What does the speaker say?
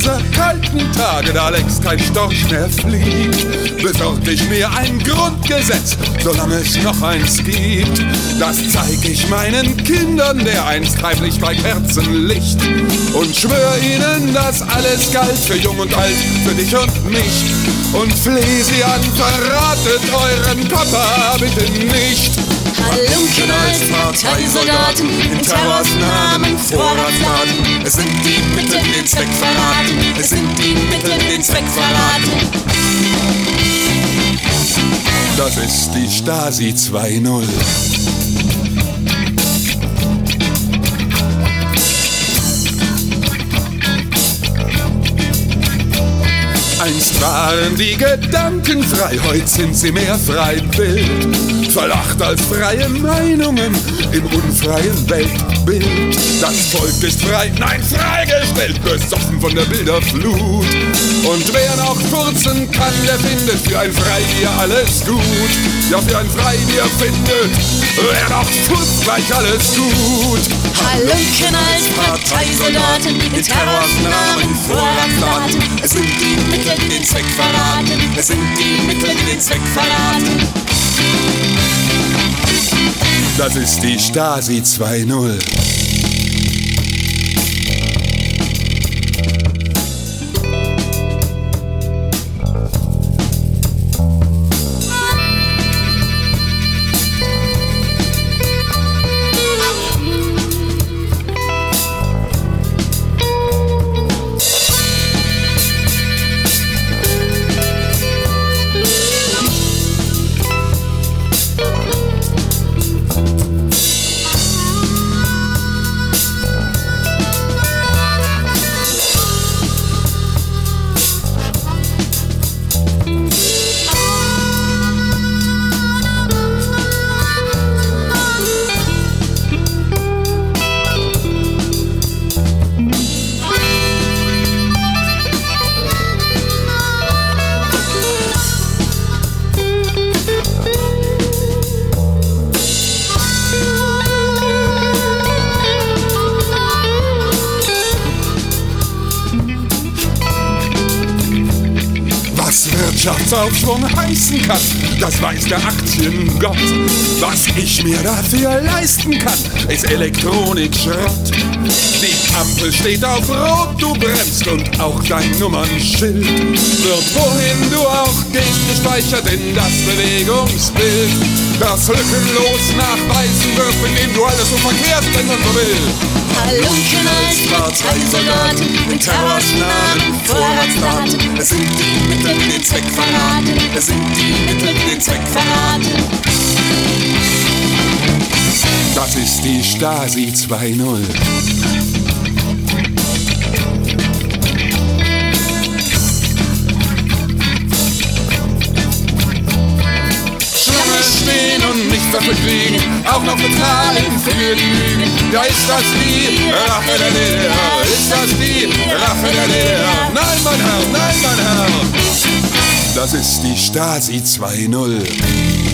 dieser kalten Tage, da längst kein Storch mehr fliegt, besorg ich mir ein Grundgesetz, solange es noch eins gibt. Das zeig ich meinen Kindern, dereinst heimlich bei Kerzenlicht, und schwör ihnen, dass alles galt für Jung und Alt, für dich und mich. Und fleh sie an, verratet euren Papa bitte nicht. Halunken als Parteisoldaten, in Terrors Namen Vorratsdaten. Es sind die Mittel, den Zweck verraten. Es sind die Mittel, den Zweck verraten. Das ist die Stasi 2.0. Einst waren die Gedanken frei, heute sind sie mehr frei wild, verlacht als freie Meinungen im unfreien Weltbild. Das Volk ist frei, nein, freigestellt, besoffen von der Bilderflut. Und wer noch furzen kann, der findet für ein Freibier alles gut. Ja, für ein Freibier findet wer noch furzt, gleich alles gut. Halunken als Parteisoldaten, in Terrors Namen Vorratsdaten. Es sind die Mittel, die den Zweck verraten. Es sind die Mittel, die den Zweck verraten. Das ist die Stasi 2.0. Wirtschaftsaufschwung heißen kann, das weiß der Aktiengott. Was ich mir dafür leisten kann, ist Elektronikschrott. Die Ampel steht auf Rot, du bremst und auch dein Nummernschild wird, wohin du auch gehst, gespeichert in das Bewegungsbild, das lückenlos nachweisen wird, indem du alles so verkehrst, wenn man so will. Halunken als Parteisoldaten, in Terrors Namen Vorratsdaten. Es sind die Mittel, die den Zweck verraten. Es sind die Mittel, die den Zweck verraten. Das ist die Stasi 2.0. Und nicht dafür kriegen, auch noch bezahlen für die Lügen. Ja, ist das die Rache der DDR? Ist das die Rache der DDR? Nein, mein Herr, nein, mein Herr. Das ist die Stasi 2.0.